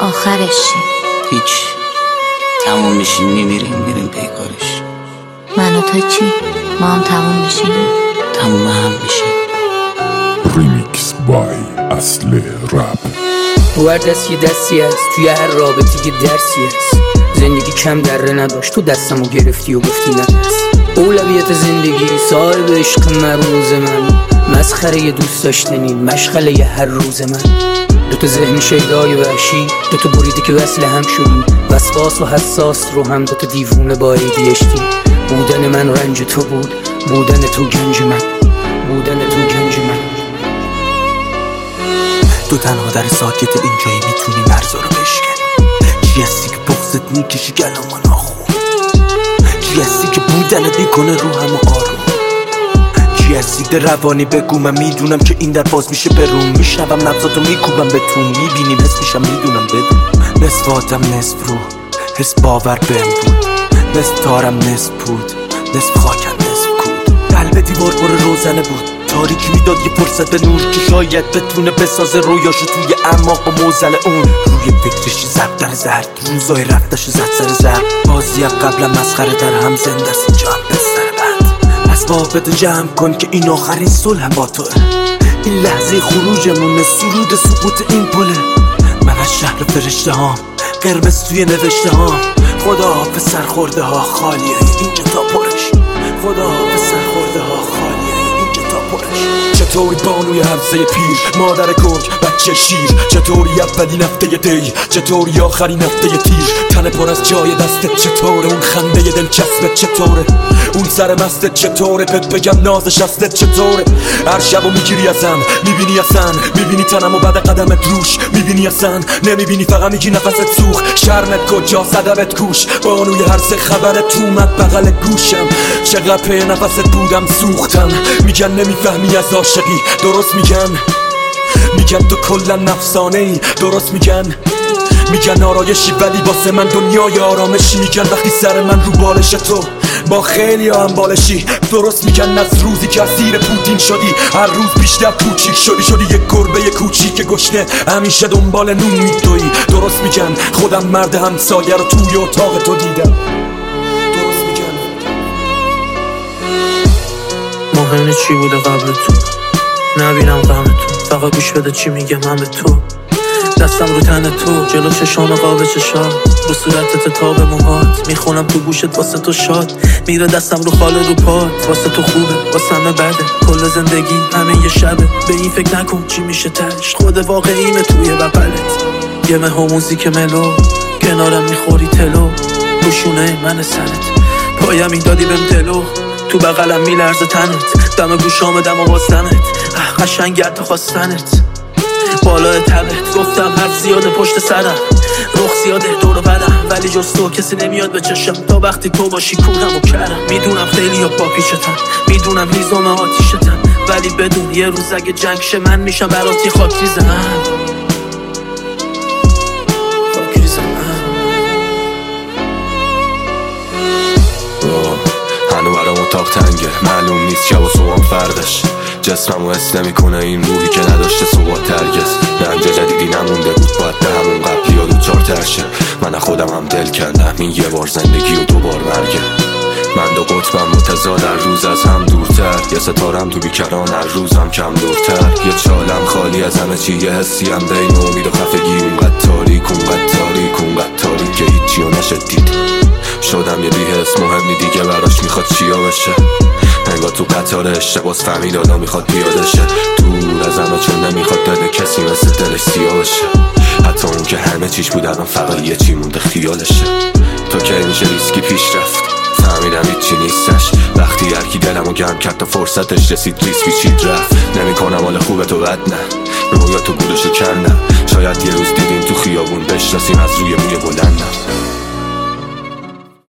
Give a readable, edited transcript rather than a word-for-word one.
آخرش چی؟ هیچ. تموم میشیم میریم پیکارش. من و تو چی؟ ما هم تموم میشیم؟ تموم هم میشیم. ریمیکس بای اصل رپ. هر دست یه دستی هست، توی هر رابطی یه درسی هست. زندگی کم دره نداشت، تو دستمو گرفتی و گفتی نترس. اولویت زندگی صاحب عشق مرموز من، مسخره یه دوست داشتنی مشغله یه هر روز من. دوتا ذهن شیدای وحشی، دوتا بریده که وصل هم شدیم، وسواس و حساس رو هم دوتا دیوونه با ADHD. بودن من رنج تو بود، بودن تو گنج من، بودن تو گنج من. تو تنها در ساکت اینجایی میتونی مرزا رو بشکنی. چی هستی که بغضت میکشی گلامو ناخون؟ چی هستی که بودنت میکنه رو همه آروم؟ چی هستی ده روانی بگو من میدونم که این در باز میشه بروم. میشنوم نبضاتو میکوبم به تو، میبینیم حس میشم میدونم بدون. نصف آدم نصف رو حس باور بهم بود، نصف تارم نصف بود، نصف خاکم نصف کود. قلب دیوار پر روزنه بود، تاریکی میداد یه فرصت به نور که شاید بتونه بسازه رویاشو توی اعماق و موزل اون. روی فکرش زب در زرد، روزای رفتش زد سر زرد. بازی قبلم مسخره در هم زنده است، اینجا هم بستر بند. اسبابتو جمع کن که این آخرین صلح با توه. این لحظه خروجمونه، سرود سقوط این پله. من از شهر فرشته هام، قرمز توی نوشته هام. خدا حافظ سرخورده ها خالیه اینجا تا پرش. خدا حافظ سرخورده ها خالیه اینجا تا پرش. چطوری بانوی همسه پیر، مادر گرگ بچه شیر؟ چطوری اولین هفته دی، چطوری آخرین هفته تیر؟ تن پر از جای دستت چطوره؟ اون خنده دلچسبت چطوره؟ اون سر مستت چطوره؟ بهت بگم نازش هستت چطوره؟ هر شبو میگیری ازم، میبینی اصلا، میبینی تنمو بعد قدمت روش، میبینی اصلا، نمیبینی فقط میگی نفست سوخ. شرمت کجا صدبت کوش، بانوی هر سه خبرت اومد بغل گوشم. چقدر پی نفست بودم سوختم. میگن نمیفهمی از عاشقی، درست میگن تو کلا نفسانه ای، درست میگن آرایشی ولی واسه من دنیای آرامشی. میگن وقتی سر من رو بالش تو با خیلی هم بالشی، درست میگن از روزی که اسیر پوتین شدی هر روز بیشتر کوچیک شدی یک گربه کوچیک گشنه همیشه دنبال نون میدوی. درست میگن خودم مرد همسایه رو توی اتاق تو دیدم. درست میگن مهم چی بوده قبل تو، نبینم غم تو، فقط گوش بده چی میگم من به تو. دستم رو تن تو، جلو چشام قاب چشات، رو صورتت تاب موهات، میخونم تو گوشت واسه تو شاد. میره دستم رو خاله رو پات، واسه تو خوبه واسه همه بده. کل زندگی همه یه شبه، به این فکر نکن چی میشه تش. خود واقعیمه توی بغلت، یه مه و موزیک ملو، کنارم میخوری تلو، روشونه من سرت، پایم این دادی بهم دلو. تو بغلم میلرزه تنت، دم گوشام دم و باستنت، قشنگت خواستنت بالای تبت. گفتم حرف زیاده پشت سرم، رخ زیاده دور و بدم، ولی جز تو کسی نمیاد به چشم تا وقتی تو باشی کونم و کرم. میدونم خیلی ها با پیشتن، میدونم هیزم آتیشتن، ولی بدون یه روز اگه جنگ شه من میشم براتی خاک ریزم. هنو برام اتاق تنگه، معلوم نیست شب و صبحم فردش. جسممو حس نمیکنه این روحی که نداشته ثبات هرگز. رنج جدیدی نمونده بود باید به همون قبلی ها دوچار ترشه. من خودم هم دل کردم این یه بار زندگی و دوبار مرگه. من دو قطبم متضاد، هر روز از هم دورتر. یه ستارم تو بیکران، هر روزم کم دورتر. یه چالم خالی از همه چی، یه حسی هم بین امید و خفگی. اونقدر تاریک که هیچی رو نشد دید. شدم یه بی‌حس مهمی دیگه براش میخواد چیا بشه. انگار تو قطار اشتباس فهمید آدم میخواد پیاده شه. دور از همه چون نمیخواد دل کسی مثل دلش سیاه بشه. حتی اون که همه چیش بود الان فقط یه چی مونده خیالشه. تو که میشه ریسکی پیش رفت، فهمیدم هیچی نیستش. وقتی هرکی دلمو گرم کرد تا فرصتش رسید ریس پیچید رفت. نمیکنم حال خوبه تو بد نه، رویا تو گولشو کندم. شاید یه روز دیدیم تو خیابون بشناسیم از روی موی بلندم.